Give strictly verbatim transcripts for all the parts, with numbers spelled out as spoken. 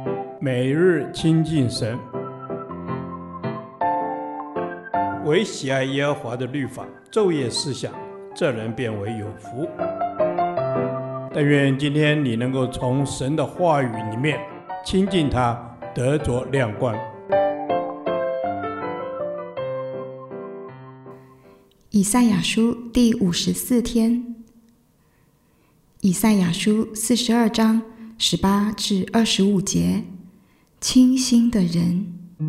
每日亲近神，唯喜爱耶和华的律法，昼夜思想，这人变为有福。但愿今天你能够从神的话语里面亲近他，得着亮光。 以赛亚书第五十四天，以赛亚书四十二章十八至二十五节，清心的人。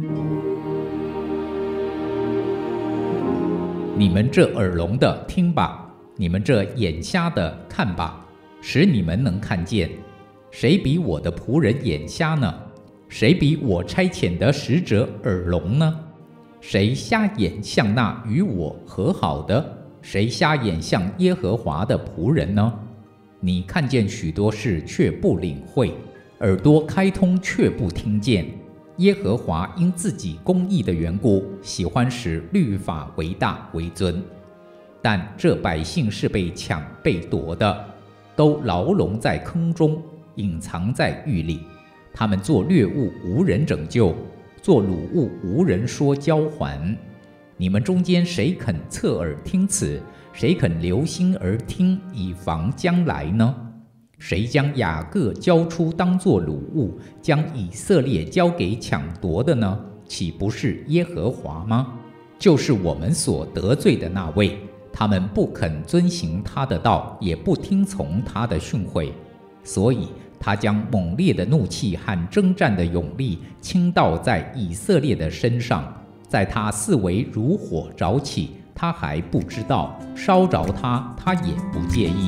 你们这耳聋的听吧，你们这眼瞎的看吧，使你们能看见。谁比我的仆人眼瞎呢？谁比我差遣的使者耳聋呢？谁瞎眼像那与我和好的？谁瞎眼像耶和华的仆人呢？你看见许多事却不领会，耳朵开通却不听见。耶和华因自己公义的缘故，喜欢使律法为大为尊。但这百姓是被抢被夺的，都牢笼在坑中，隐藏在狱里。他们做掠物，无人拯救；做掳物，无人说交还。你们中间谁肯侧耳听此？谁肯留心而听，以防将来呢？谁将雅各交出当作掳物，将以色列交给抢夺的呢？岂不是耶和华吗？就是我们所得罪的那位。他们不肯遵行他的道，也不听从他的训诲，所以他将猛烈的怒气和征战的勇力倾倒在以色列的身上，在他四围如火着起，他还不知道；烧着他，他也不介意。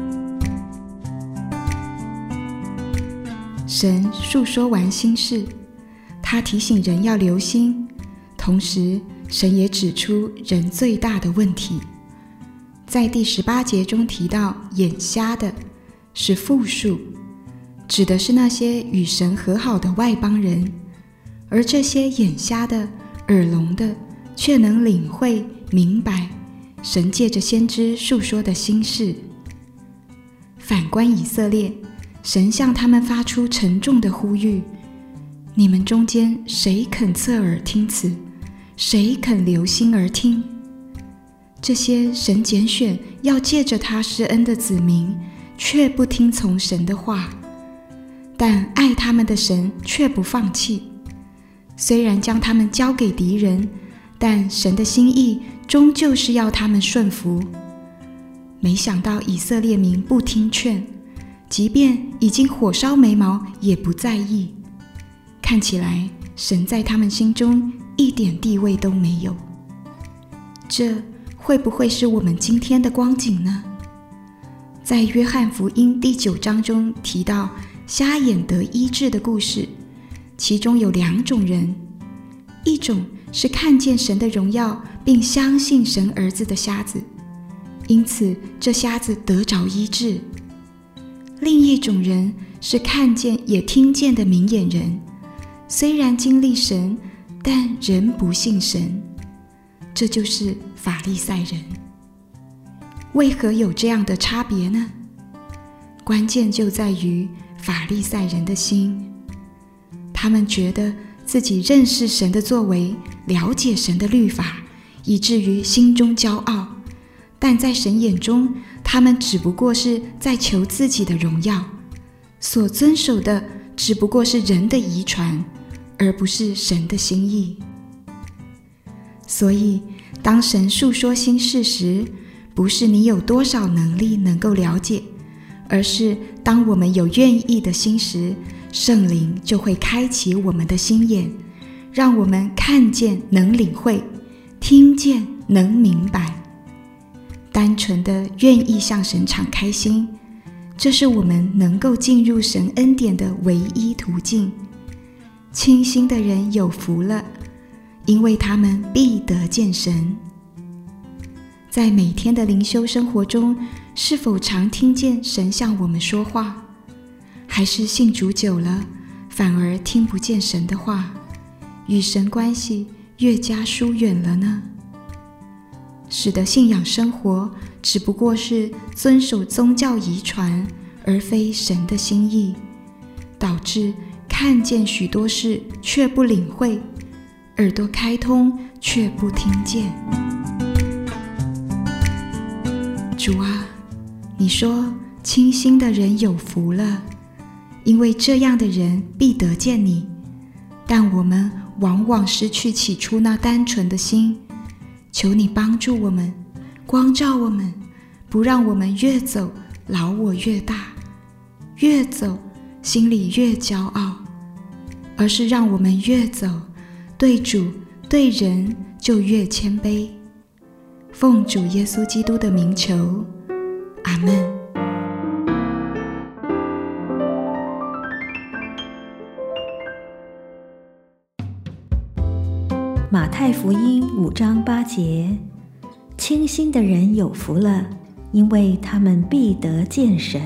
神述说完心事，他提醒人要留心，同时神也指出人最大的问题。在第十八节中提到眼瞎的是复数，指的是那些与神和好的外邦人，而这些眼瞎的、耳聋的却能领会明白神借着先知述说的心事。反观以色列，神向他们发出沉重的呼吁：你们中间谁肯侧耳听此？谁肯留心而听？这些神拣选要借着他施恩的子民，却不听从神的话，但爱他们的神却不放弃。虽然将他们交给敌人，但神的心意终究是要他们顺服。没想到以色列民不听劝，即便已经火烧眉毛也不在意。看起来神在他们心中一点地位都没有。这会不会是我们今天的光景呢？在约翰福音第九章中提到瞎眼得医治的故事，其中有两种人，一种是看见神的荣耀并相信神儿子的瞎子，因此这瞎子得着医治；另一种人是看见也听见的明眼人，虽然经历神，但仍不信神。这就是法利赛人。为何有这样的差别呢？关键就在于法利赛人的心，他们觉得自己认识神的作为，了解神的律法，以至于心中骄傲，但在神眼中，他们只不过是在求自己的荣耀，所遵守的只不过是人的遗传，而不是神的心意。所以当神述说心事时，不是你有多少能力能够了解，而是当我们有愿意的心时，圣灵就会开启我们的心眼，让我们看见能领会，听见能明白。单纯的愿意向神敞开心，这是我们能够进入神恩典的唯一途径。清心的人有福了，因为他们必得见神。在每天的灵修生活中，是否常听见神向我们说话？还是信主久了，反而听不见神的话，与神关系越加疏远了呢？使得信仰生活只不过是遵守宗教遗传，而非神的心意，导致看看见许多事却不领会，耳朵开通却不听见。主啊，你说清心的人有福了，因为这样的人必得见你。但我们往往失去起初那单纯的心，求你帮助我们，光照我们，不让我们越走老我越大，越走心里越骄傲，而是让我们越走对主对人就越谦卑。奉主耶稣基督的名求，阿们。 马太福音五章八节，清心的人有福了，因为他们必得见神。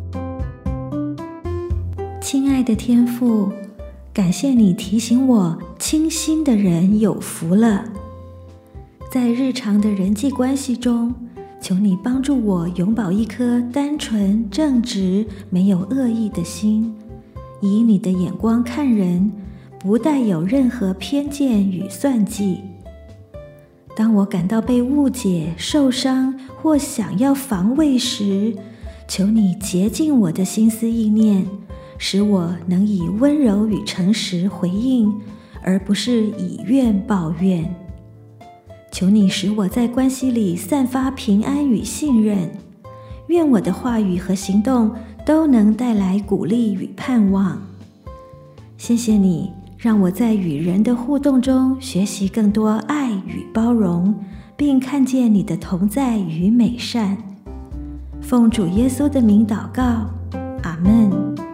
亲爱的天父，感谢你提醒我，清心的人有福了。在日常的人际关系中，求你帮助我永葆一颗单纯、正直、没有恶意的心，以你的眼光看人，不带有任何偏见与算计。当我感到被误解、受伤或想要防卫时，求你洁净我的心思意念，使我能以温柔与诚实回应，而不是以怨报怨。求你使我在关系里散发平安与信任，愿我的话语和行动都能带来鼓励与盼望。谢谢你，让我在与人的互动中学习更多爱与包容，并看见你的同在与美善。奉主耶稣的名祷告，阿们。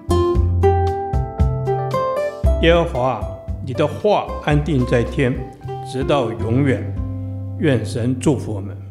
耶和华，你的话安定在天，直到永远。愿神祝福我们。